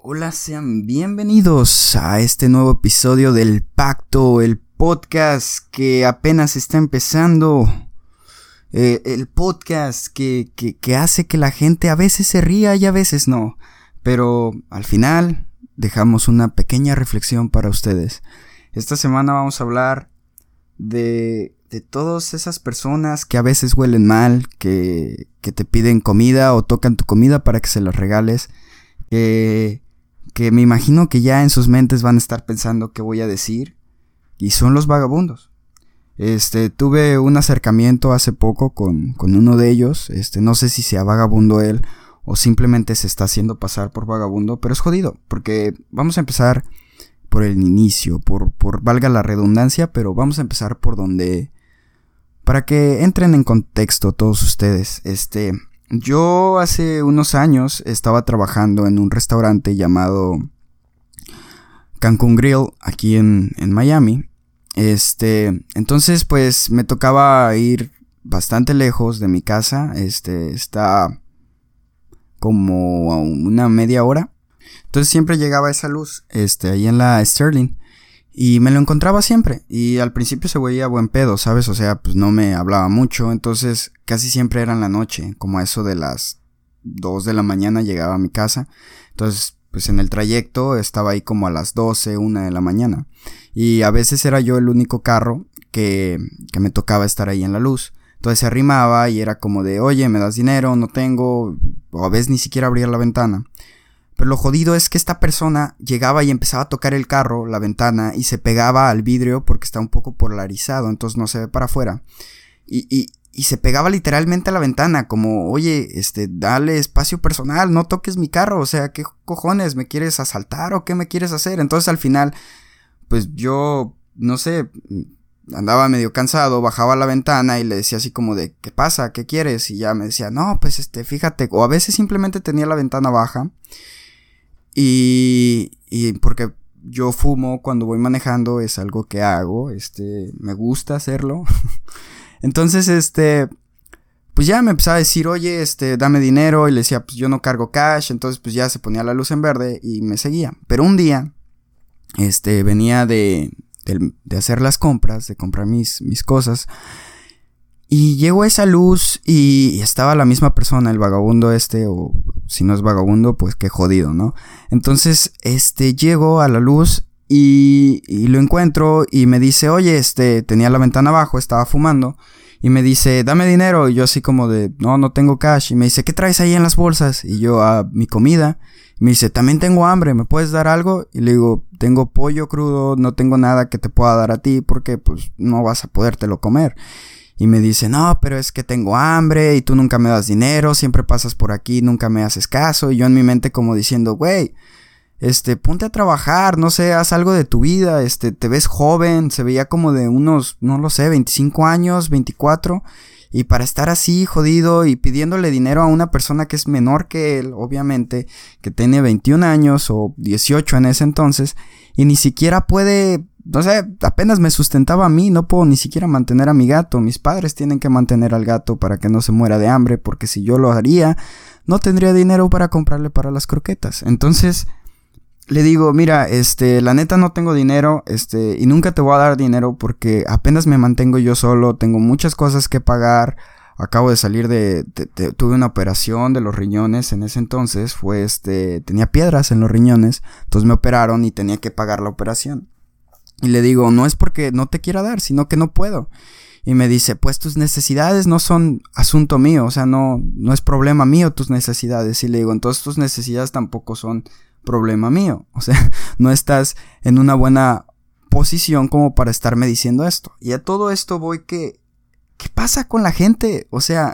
Hola, sean bienvenidos a este nuevo episodio del Pacto, el podcast que apenas está empezando. El podcast que hace que la gente a veces se ría y a veces no. Pero al final dejamos una pequeña reflexión para ustedes. Esta semana vamos a hablar de todas esas personas que a veces huelen mal, que te piden comida o tocan tu comida para que se las regales. Que me imagino que ya en sus mentes van a estar pensando qué voy a decir. Y son los vagabundos. Tuve un acercamiento hace poco con uno de ellos. No sé si sea vagabundo él o simplemente se está haciendo pasar por vagabundo. Pero es jodido, porque vamos a empezar por el inicio, por valga la redundancia, pero vamos a empezar por donde... para que entren en contexto todos ustedes. Yo hace unos años estaba trabajando en un restaurante llamado Cancún Grill aquí en Miami. Entonces pues me tocaba ir bastante lejos de mi casa. Está como a una media hora. Entonces siempre llegaba esa luz, ahí en la Sterling. Y me lo encontraba siempre. Y al principio se veía buen pedo, ¿sabes? O sea, pues no me hablaba mucho. Entonces casi siempre era en la noche. Como a eso de las 2 de la mañana llegaba a mi casa. Entonces, pues en el trayecto estaba ahí como a las 12, 1 de la mañana. Y a veces era yo el único carro que me tocaba estar ahí en la luz. Entonces se arrimaba y era como de, oye, ¿me das dinero? No tengo. O a veces ni siquiera abría la ventana. Pero lo jodido es que esta persona llegaba y empezaba a tocar el carro, la ventana, y se pegaba al vidrio porque está un poco polarizado, entonces no se ve para afuera. Y se pegaba literalmente a la ventana, como, oye, dale espacio personal, no toques mi carro, o sea, ¿qué cojones? ¿Me quieres asaltar o qué me quieres hacer? Entonces al final, pues yo, no sé, andaba medio cansado, bajaba la ventana y le decía así como de, ¿qué pasa? ¿Qué quieres? Y ya me decía, no, pues fíjate, o a veces simplemente tenía la ventana baja. Y porque yo fumo cuando voy manejando, es algo que hago, me gusta hacerlo. Entonces, pues ya me empezaba a decir, oye, dame dinero, y le decía, pues yo no cargo cash. Entonces pues ya se ponía la luz en verde y me seguía. Pero un día, venía de hacer las compras, de comprar mis cosas. Y llegó esa luz y estaba la misma persona, el vagabundo o si no es vagabundo, pues qué jodido, ¿no? Entonces, llego a la luz y lo encuentro y me dice, oye, tenía la ventana abajo, estaba fumando, y me dice, dame dinero, y yo así como de, no tengo cash, y me dice, ¿qué traes ahí en las bolsas? Y yo, mi comida. Y me dice, también tengo hambre, ¿me puedes dar algo? Y le digo, tengo pollo crudo, no tengo nada que te pueda dar a ti porque pues no vas a podértelo comer. Y me dice, no, pero es que tengo hambre y tú nunca me das dinero, siempre pasas por aquí, nunca me haces caso. Y yo en mi mente como diciendo, güey, ponte a trabajar, no sé, haz algo de tu vida, te ves joven, se veía como de unos, no lo sé, 25 años, 24. Y para estar así, jodido, y pidiéndole dinero a una persona que es menor que él, obviamente, que tiene 21 años o 18 en ese entonces, y ni siquiera puede... No sé, apenas me sustentaba a mí, no puedo ni siquiera mantener a mi gato. Mis padres tienen que mantener al gato para que no se muera de hambre, porque si yo lo haría, no tendría dinero para comprarle para las croquetas. Entonces, le digo, mira, la neta no tengo dinero, y nunca te voy a dar dinero porque apenas me mantengo yo solo, tengo muchas cosas que pagar. Acabo de salir tuve una operación de los riñones en ese entonces, tenía piedras en los riñones, entonces me operaron y tenía que pagar la operación. Y le digo, no es porque no te quiera dar, sino que no puedo. Y me dice, pues tus necesidades no son asunto mío, o sea, no es problema mío tus necesidades. Y le digo, entonces tus necesidades tampoco son problema mío. O sea, no estás en una buena posición como para estarme diciendo esto. Y a todo esto voy ¿qué pasa con la gente? O sea,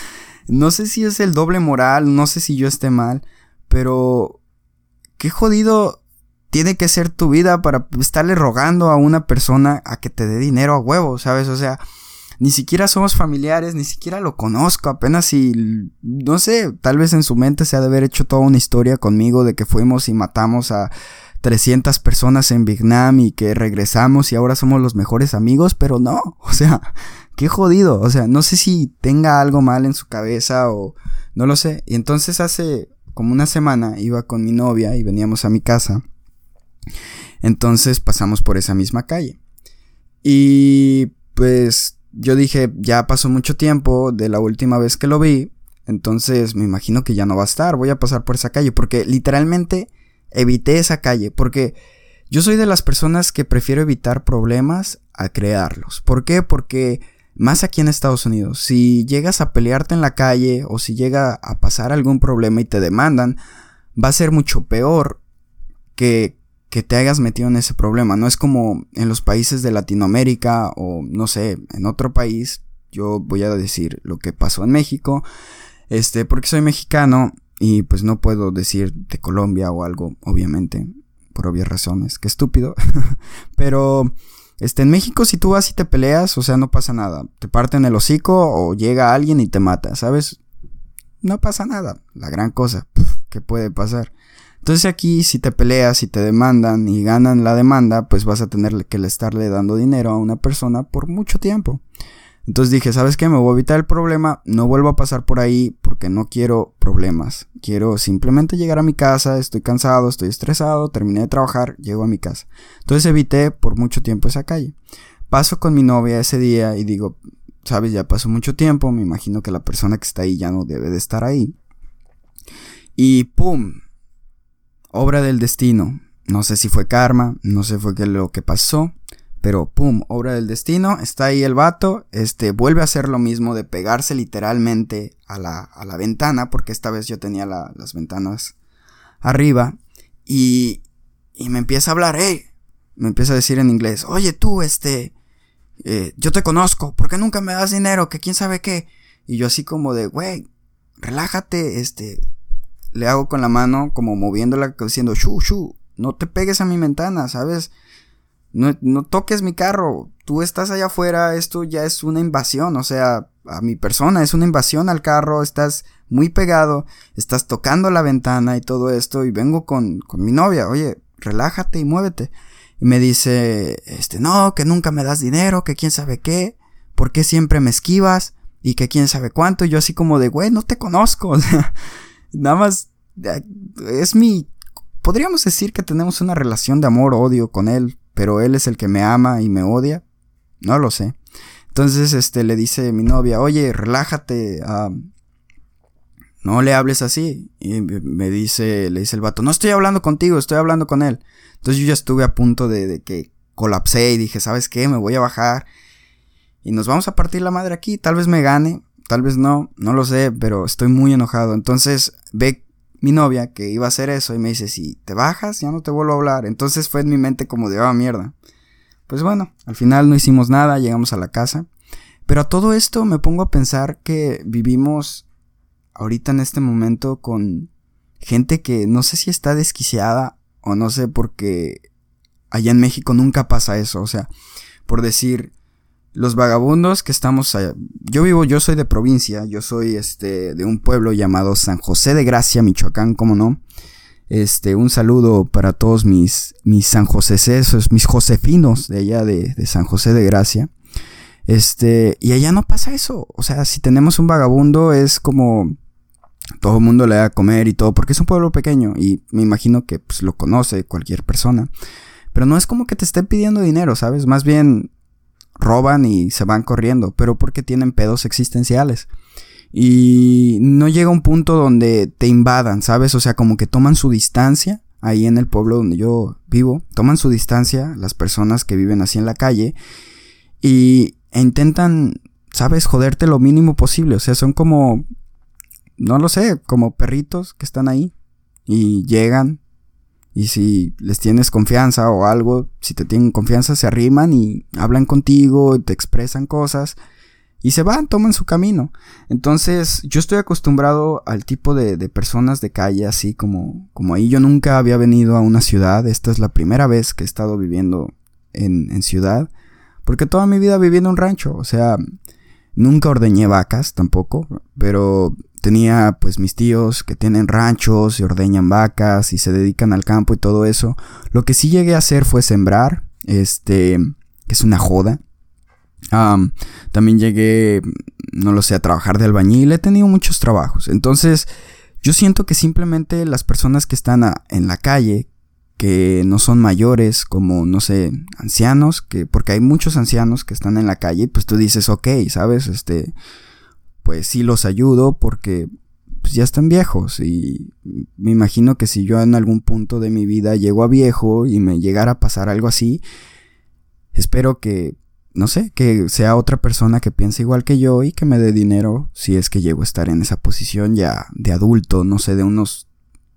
no sé si es el doble moral, no sé si yo esté mal, pero qué jodido tiene que ser tu vida para estarle rogando a una persona a que te dé dinero a huevo, ¿sabes? O sea, ni siquiera somos familiares, ni siquiera lo conozco, apenas si, no sé, tal vez en su mente se ha de haber hecho toda una historia conmigo de que fuimos y matamos a 300 personas en Vietnam y que regresamos y ahora somos los mejores amigos, pero no, o sea, qué jodido, o sea, no sé si tenga algo mal en su cabeza o no lo sé. Y entonces hace como una semana, iba con mi novia y veníamos a mi casa. Entonces pasamos por esa misma calle. Y pues yo dije, ya pasó mucho tiempo de la última vez que lo vi. Entonces me imagino que ya no va a estar. Voy a pasar por esa calle. Porque literalmente evité esa calle. Porque yo soy de las personas que prefiero evitar problemas a crearlos. ¿Por qué? Porque más aquí en Estados Unidos, si llegas a pelearte en la calle o si llega a pasar algún problema y te demandan, va a ser mucho peor que te hayas metido en ese problema. No es como en los países de Latinoamérica o no sé, en otro país. Yo voy a decir lo que pasó en México, porque soy mexicano y pues no puedo decir de Colombia o algo, obviamente, por obvias razones. Qué estúpido. Pero en México si tú vas y te peleas, o sea, no pasa nada. Te parten el hocico o llega alguien y te mata, ¿sabes? No pasa nada. La gran cosa, ¿qué puede pasar? Entonces aquí si te peleas y te demandan y ganan la demanda, pues vas a tener que estarle dando dinero a una persona por mucho tiempo. Entonces dije, ¿sabes qué? Me voy a evitar el problema, no vuelvo a pasar por ahí porque no quiero problemas. Quiero simplemente llegar a mi casa, estoy cansado, estoy estresado, terminé de trabajar, llego a mi casa. Entonces evité por mucho tiempo esa calle. Paso con mi novia ese día y digo, ¿sabes? Ya pasó mucho tiempo, me imagino que la persona que está ahí ya no debe de estar ahí. Y ¡pum! Obra del destino. No sé si fue karma, no sé fue lo que pasó. Pero pum, obra del destino, está ahí el vato, vuelve a hacer lo mismo de pegarse literalmente a la ventana, porque esta vez yo tenía las ventanas arriba, y me empieza a hablar, me empieza a decir en inglés, oye tú, yo te conozco, ¿por qué nunca me das dinero? Que quién sabe qué, y yo así como de, güey, relájate, le hago con la mano, como moviéndola, diciendo, shu, no te pegues a mi ventana, ¿sabes? No toques mi carro, tú estás allá afuera, esto ya es una invasión, o sea, a mi persona es una invasión al carro, estás muy pegado, estás tocando la ventana y todo esto, y vengo con mi novia, oye, relájate y muévete. Y me dice, no, que nunca me das dinero, que quién sabe qué, por qué siempre me esquivas, y que quién sabe cuánto, y yo así como de, güey, no te conozco, o sea, nada más, podríamos decir que tenemos una relación de amor-odio con él, pero él es el que me ama y me odia. No lo sé. Entonces, le dice mi novia, oye, relájate, no le hables así. Y le dice el vato, no estoy hablando contigo, estoy hablando con él. Entonces yo ya estuve a punto de que colapsé y dije, ¿sabes qué? Me voy a bajar y nos vamos a partir la madre aquí. Tal vez me gane, tal vez no lo sé, pero estoy muy enojado. Entonces ve mi novia que iba a hacer eso y me dice, si te bajas ya no te vuelvo a hablar. Entonces fue en mi mente como de, mierda. Pues bueno, al final no hicimos nada, llegamos a la casa. Pero a todo esto me pongo a pensar que vivimos ahorita en este momento con gente que no sé si está desquiciada o no sé, porque allá en México nunca pasa eso. O sea, por decir, los vagabundos que estamos allá. Yo soy de provincia, yo soy de un pueblo llamado San José de Gracia, Michoacán, ¿cómo no? Un saludo para todos mis San Joseses, mis josefinos de allá de San José de Gracia. Y allá no pasa eso. O sea, si tenemos un vagabundo es como todo el mundo le da a comer y todo, porque es un pueblo pequeño y me imagino que pues lo conoce cualquier persona. Pero no es como que te estén pidiendo dinero, ¿sabes? Más bien roban y se van corriendo, pero porque tienen pedos existenciales. Y no llega un punto donde te invadan, ¿sabes? O sea, como que toman su distancia. Ahí en el pueblo donde yo vivo, toman su distancia las personas que viven así en la calle e intentan, ¿sabes? Joderte lo mínimo posible. O sea, son como, no lo sé, como perritos que están ahí y llegan. Y si les tienes confianza o algo, si te tienen confianza, se arriman y hablan contigo, te expresan cosas y se van, toman su camino. Entonces, yo estoy acostumbrado al tipo de personas de calle, así como ahí. Yo nunca había venido a una ciudad. Esta es la primera vez que he estado viviendo en ciudad, porque toda mi vida viví en un rancho. O sea, nunca ordeñé vacas tampoco, pero tenía pues mis tíos que tienen ranchos y ordeñan vacas y se dedican al campo y todo eso. Lo que sí llegué a hacer fue sembrar, que es una joda. También llegué, no lo sé, a trabajar de albañil. He tenido muchos trabajos. Entonces Yo siento que simplemente las personas que están en la calle, que no son mayores, como, no sé, ancianos, porque hay muchos ancianos que están en la calle, pues tú dices, ok, ¿sabes? Pues sí los ayudo porque pues ya están viejos, y me imagino que si yo en algún punto de mi vida llego a viejo y me llegara a pasar algo así, espero que, no sé, que sea otra persona que piense igual que yo y que me dé dinero si es que llego a estar en esa posición ya de adulto, no sé, de unos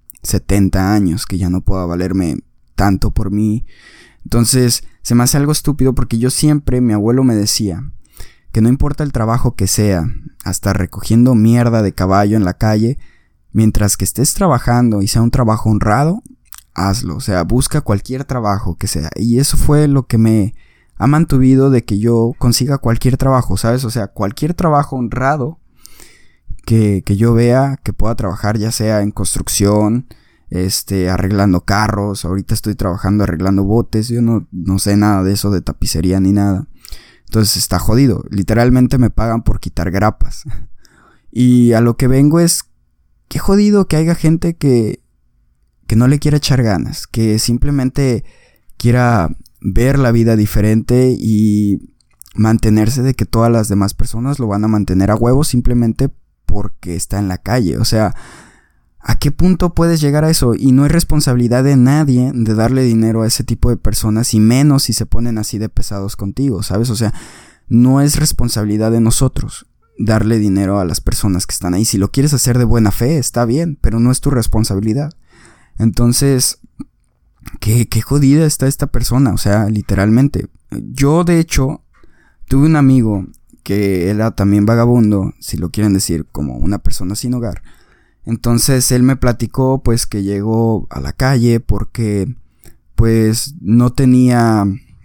70 años, que ya no pueda valerme tanto por mí. Entonces se me hace algo estúpido porque yo siempre, mi abuelo me decía que no importa el trabajo que sea, hasta recogiendo mierda de caballo en la calle, mientras que estés trabajando y sea un trabajo honrado, hazlo, o sea, busca cualquier trabajo que sea. Y eso fue lo que me ha mantuido de que yo consiga cualquier trabajo, ¿sabes? O sea, cualquier trabajo honrado que yo vea que pueda trabajar, ya sea en construcción, arreglando carros. Ahorita estoy trabajando arreglando botes, yo no sé nada de eso de tapicería ni nada. Entonces está jodido, literalmente me pagan por quitar grapas. Y a lo que vengo es, qué jodido que haya gente que no le quiera echar ganas, que simplemente quiera ver la vida diferente y mantenerse de que todas las demás personas lo van a mantener a huevo simplemente porque está en la calle. O sea, ¿a qué punto puedes llegar a eso? Y no es responsabilidad de nadie de darle dinero a ese tipo de personas, y menos si se ponen así de pesados contigo, ¿sabes? O sea, no es responsabilidad de nosotros darle dinero a las personas que están ahí. Si lo quieres hacer de buena fe, está bien, pero no es tu responsabilidad. Entonces, qué jodida está esta persona, o sea, literalmente. Yo, de hecho, tuve un amigo que era también vagabundo, si lo quieren decir, como una persona sin hogar. Entonces él me platicó pues que llegó a la calle porque pues no tenía,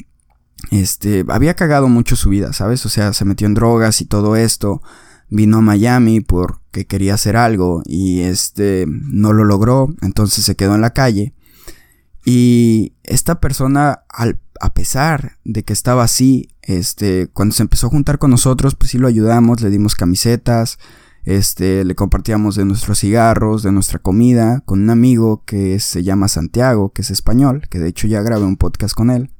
había cagado mucho su vida, ¿sabes? O sea, se metió en drogas y todo esto, vino a Miami porque quería hacer algo y no lo logró, entonces se quedó en la calle. Y esta persona, a pesar de que estaba así, cuando se empezó a juntar con nosotros, pues sí lo ayudamos, le dimos camisetas, le compartíamos de nuestros cigarros, de nuestra comida, con un amigo que se llama Santiago, que es español, que de hecho ya grabé un podcast con él.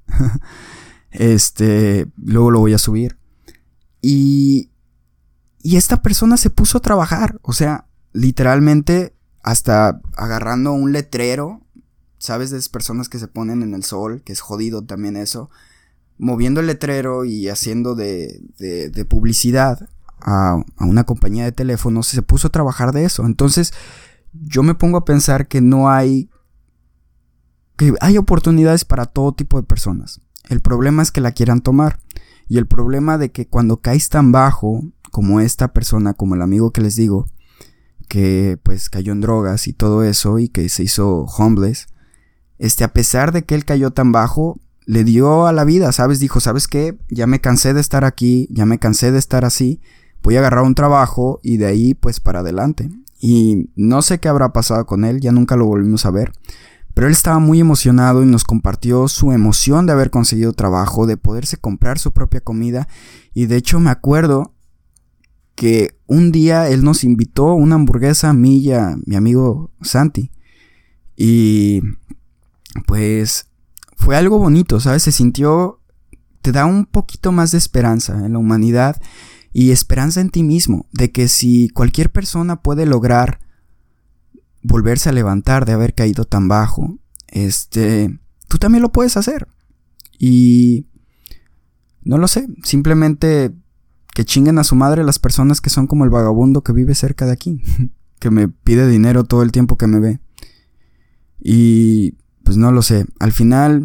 Luego lo voy a subir. Y esta persona se puso a trabajar, o sea, literalmente hasta agarrando un letrero, ¿sabes? De esas personas que se ponen en el sol, que es jodido también eso, moviendo el letrero y haciendo de publicidad a una compañía de teléfonos, se puso a trabajar de eso. Entonces yo me pongo a pensar que hay oportunidades para todo tipo de personas. El problema es que la quieran tomar, y el problema de que cuando caes tan bajo como esta persona, como el amigo que les digo, que pues cayó en drogas y todo eso y que se hizo homeless, a pesar de que él cayó tan bajo, le dio a la vida, ¿sabes? Dijo, ¿sabes qué? Ya me cansé de estar aquí, ya me cansé de estar así, voy a agarrar un trabajo y de ahí pues para adelante. Y no sé qué habrá pasado con él, ya nunca lo volvimos a ver, pero él estaba muy emocionado y nos compartió su emoción de haber conseguido trabajo, de poderse comprar su propia comida. Y de hecho me acuerdo que un día él nos invitó una hamburguesa a mí y a mi amigo Santi. Y pues fue algo bonito, ¿sabes? Se sintió, te da un poquito más de esperanza en la humanidad y esperanza en ti mismo, de que si cualquier persona puede lograr volverse a levantar de haber caído tan bajo, tú también lo puedes hacer. Y no lo sé, simplemente que chinguen a su madre las personas que son como el vagabundo que vive cerca de aquí, que me pide dinero todo el tiempo que me ve. Y pues no lo sé, al final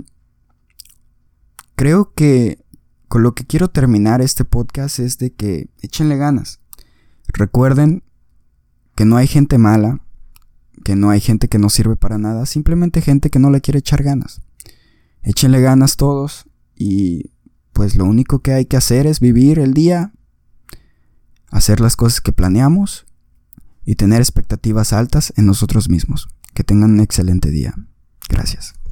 creo que con lo que quiero terminar este podcast es de que échenle ganas. Recuerden que no hay gente mala, que no hay gente que no sirve para nada, simplemente gente que no le quiere echar ganas. Échenle ganas todos y pues lo único que hay que hacer es vivir el día, hacer las cosas que planeamos y tener expectativas altas en nosotros mismos. Que tengan un excelente día. Gracias.